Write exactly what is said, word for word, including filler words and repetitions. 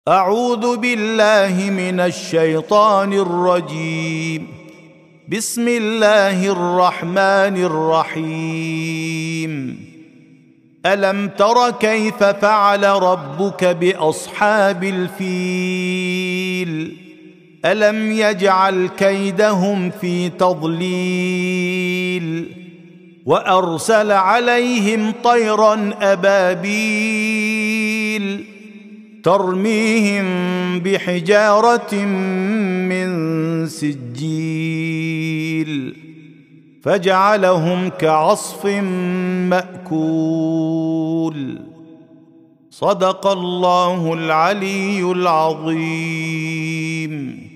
أعوذ بالله من الشيطان الرجيم. بسم الله الرحمن الرحيم. ألم تر كيف فعل ربك بأصحاب الفيل؟ ألم يجعل كيدهم في تضليل وأرسل عليهم طيرا أبابيل ترميهم بحجارة من سجيل فجعلهم كعصف مأكول. صدق الله العلي العظيم.